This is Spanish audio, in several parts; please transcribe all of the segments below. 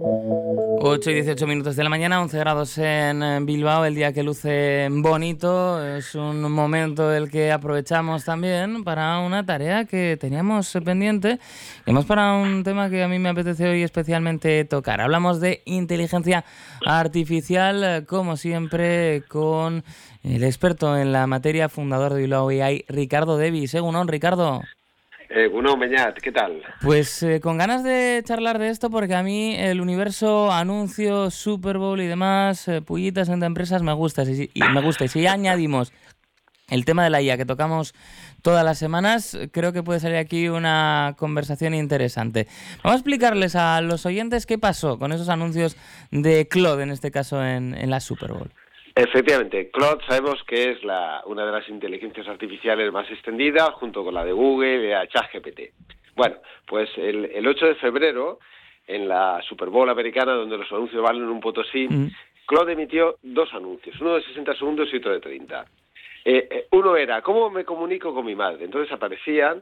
8 y 18 minutos de la mañana, 11 grados en Bilbao, el día que luce bonito. Es un momento el que aprovechamos también para una tarea que teníamos pendiente. Y además para un tema que a mí me apetece hoy especialmente tocar. Hablamos de inteligencia artificial, como siempre, con el experto en la materia, fundador de Bilbao AI, Ricardo Devis. Egunon, Ricardo. Uno, Meñat, ¿qué tal? Pues con ganas de charlar de esto, porque a mí el universo anuncios, Super Bowl y demás, pullitas entre empresas me gusta. Y si añadimos el tema de la IA que tocamos todas las semanas, creo que puede salir aquí una conversación interesante. Vamos a explicarles a los oyentes qué pasó con esos anuncios de Claude, en este caso en la Super Bowl. Efectivamente, Claude sabemos que es una de las inteligencias artificiales más extendidas, junto con la de Google y la ChatGPT. Bueno, pues el 8 de febrero, en la Super Bowl americana, donde los anuncios valen un potosí, Claude emitió dos anuncios, uno de 60 segundos y otro de 30. Uno era, ¿cómo me comunico con mi madre? Entonces aparecían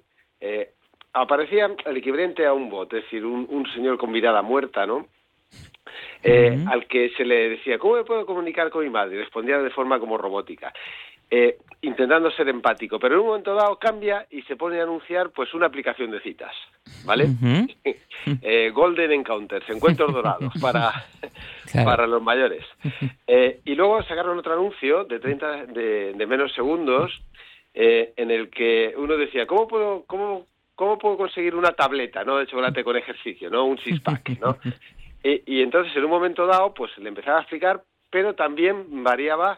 el equivalente a un bot, es decir, un señor con mirada muerta, ¿no? Al que se le decía, ¿cómo me puedo comunicar con mi madre? Y respondía de forma como robótica, intentando ser empático, pero en un momento dado cambia y se pone a anunciar pues una aplicación de citas, ¿vale? Golden Encounters, encuentros dorados para los mayores. Y luego sacaron otro anuncio de 30 de menos segundos, en el que uno decía, ¿cómo puedo conseguir una tableta, ¿no?, de chocolate con ejercicio, ¿no?, un six-pack, ¿no? Y entonces en un momento dado pues le empezaba a explicar, pero también derivaba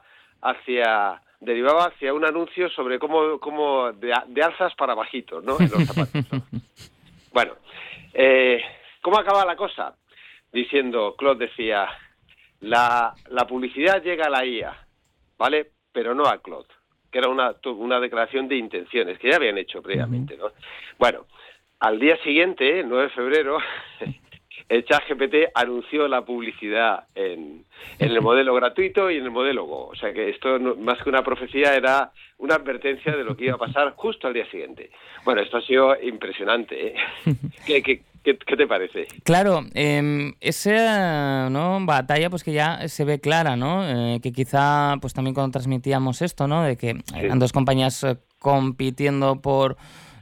hacia un anuncio sobre cómo de alzas para bajitos, ¿no?, en los zapatos, ¿no? Bueno, ¿cómo acaba la cosa? Diciendo, Claude decía, la publicidad llega a la IA, ¿vale?, pero no a Claude, que era una declaración de intenciones que ya habían hecho previamente, ¿no? Bueno, al día siguiente, el 9 de febrero, el ChatGPT anunció la publicidad en el modelo gratuito y en el modelo Go. O sea que esto, más que una profecía, era una advertencia de lo que iba a pasar justo al día siguiente. Bueno, esto ha sido impresionante, ¿eh? ¿Qué te parece? Claro, esa, ¿no?, batalla pues que ya se ve clara, ¿no? Que quizá pues también cuando transmitíamos esto, ¿no?, de que eran dos compañías compitiendo por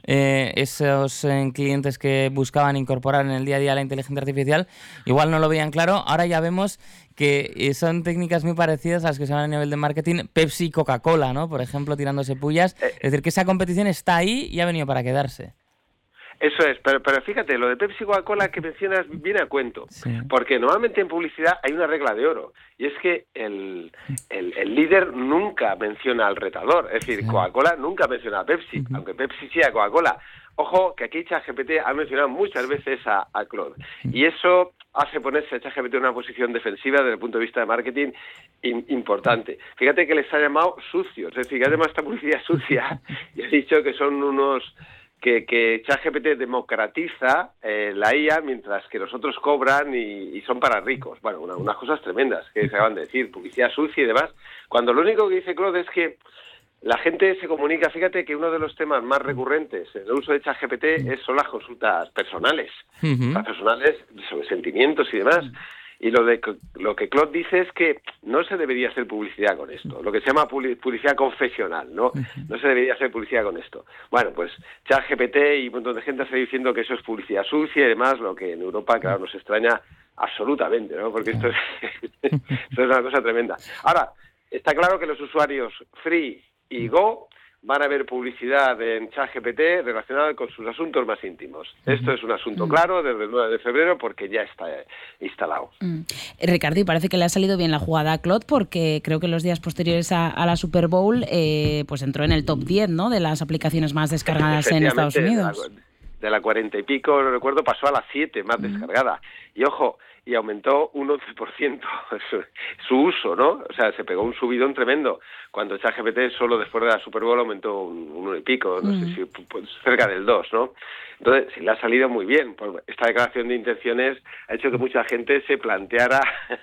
esos clientes que buscaban incorporar en el día a día la inteligencia artificial, igual no lo veían claro. Ahora ya vemos que son técnicas muy parecidas a las que se ven a nivel de marketing Pepsi y Coca-Cola, ¿no?, por ejemplo, tirándose pullas. Es decir, que esa competición está ahí y ha venido para quedarse. Eso es, pero fíjate, lo de Pepsi y Coca-Cola que mencionas viene a cuento, sí, porque normalmente en publicidad hay una regla de oro, y es que el líder nunca menciona al retador, es decir, Coca-Cola nunca menciona a Pepsi, aunque Pepsi sí a Coca-Cola. Ojo, que aquí ChatGPT ha mencionado muchas veces a Claude, y eso hace ponerse a ChatGPT en una posición defensiva desde el punto de vista de marketing importante. Fíjate que les ha llamado sucios, es decir, que ha llamado esta publicidad sucia y ha dicho que son unos... que ChatGPT democratiza la IA, mientras que los otros cobran y son para ricos. Bueno, unas cosas tremendas que se acaban de decir, publicidad sucia y demás, cuando lo único que dice Claude es que la gente se comunica. Fíjate que uno de los temas más recurrentes en el uso de ChatGPT son las consultas personales, sobre sentimientos y demás. Y lo que Claude dice es que no se debería hacer publicidad con esto, lo que se llama publicidad confesional, ¿no? No se debería hacer publicidad con esto. Bueno, pues ChatGPT y un montón de gente está diciendo que eso es publicidad sucia y demás, lo que en Europa, claro, nos extraña absolutamente, ¿no? Porque esto es una cosa tremenda. Ahora, está claro que los usuarios Free y Go van a ver publicidad en ChatGPT relacionada con sus asuntos más íntimos. Esto es un asunto claro desde el 9 de febrero porque ya está instalado. Ricardo, y parece que le ha salido bien la jugada a Claude, porque creo que los días posteriores a la Super Bowl pues entró en el top 10, ¿no?, de las aplicaciones más descargadas en Estados Unidos. De la 40 y pico, no recuerdo, pasó a la 7 más descargada. Y ojo, y aumentó un 11% su uso, ¿no? O sea, se pegó un subidón tremendo. Cuando ChatGPT solo después de la Super Bowl aumentó un 1 y pico, no sé si pues, cerca del 2, ¿no? Entonces, sí le ha salido muy bien. Pues esta declaración de intenciones ha hecho que mucha gente se planteara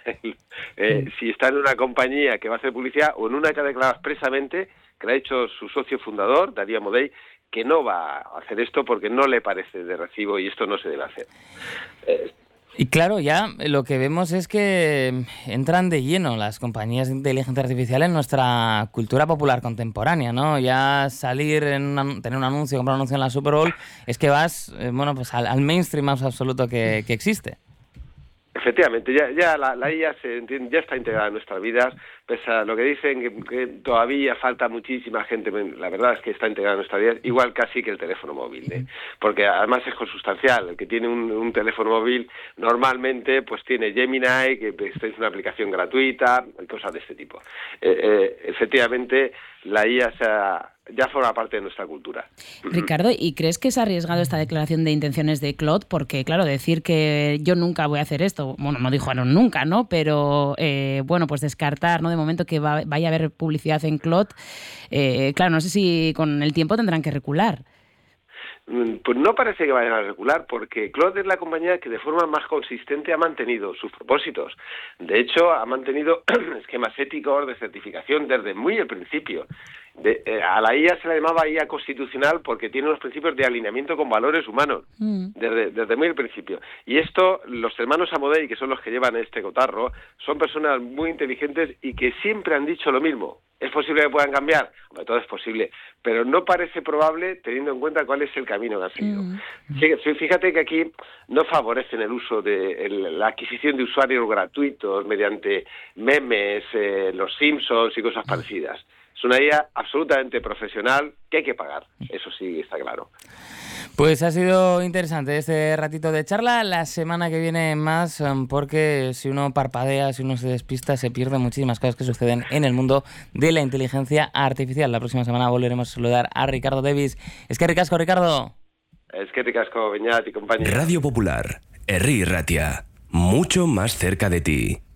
si está en una compañía que va a hacer publicidad o en una que ha declarado expresamente, que le ha hecho su socio fundador, Darío Amodei, que no va a hacer esto porque no le parece de recibo y esto no se debe hacer. Y claro, ya lo que vemos es que entran de lleno las compañías de inteligencia artificial en nuestra cultura popular contemporánea, ¿no? Ya salir, tener un anuncio, comprar un anuncio en la Super Bowl, es que vas pues al mainstream más absoluto que existe. Efectivamente, ya la IA ya está integrada en nuestras vidas, pese a lo que dicen que todavía falta muchísima gente, la verdad es que está integrada en nuestras vidas, igual casi que el teléfono móvil, porque además es consustancial. El que tiene un teléfono móvil normalmente pues tiene Gemini, que es una aplicación gratuita, cosas de este tipo. Efectivamente, la IA ya forma parte de nuestra cultura. Ricardo, ¿y crees que es arriesgado esta declaración de intenciones de Claude? Porque, claro, decir que yo nunca voy a hacer esto, bueno, no dijo nunca, ¿no? Pero, pues descartar, ¿no? De momento que vaya a haber publicidad en Claude, claro, no sé si con el tiempo tendrán que recular. Pues no parece que vayan a recular, porque Claude es la compañía que de forma más consistente ha mantenido sus propósitos. De hecho, ha mantenido esquemas éticos de certificación desde muy el principio. A la IA se la llamaba IA constitucional porque tiene unos principios de alineamiento con valores humanos, desde muy el principio. Y esto, los hermanos Amodei, que son los que llevan este cotarro, son personas muy inteligentes y que siempre han dicho lo mismo. ¿Es posible que puedan cambiar? Hombre, todo es posible, pero no parece probable teniendo en cuenta cuál es el camino que han seguido. Fíjate que aquí no favorecen el uso de la adquisición de usuarios gratuitos mediante memes, los Simpsons y cosas parecidas. Es una IA absolutamente profesional que hay que pagar, eso sí está claro. Pues ha sido interesante este ratito de charla. La semana que viene más, porque si uno parpadea, si uno se despista, se pierden muchísimas cosas que suceden en el mundo de la inteligencia artificial. La próxima semana volveremos a saludar a Ricardo Davis. Es que ricasco, Ricardo. Es que ricasco, Beñat y compañía. Radio Popular, Herri Ratia, mucho más cerca de ti.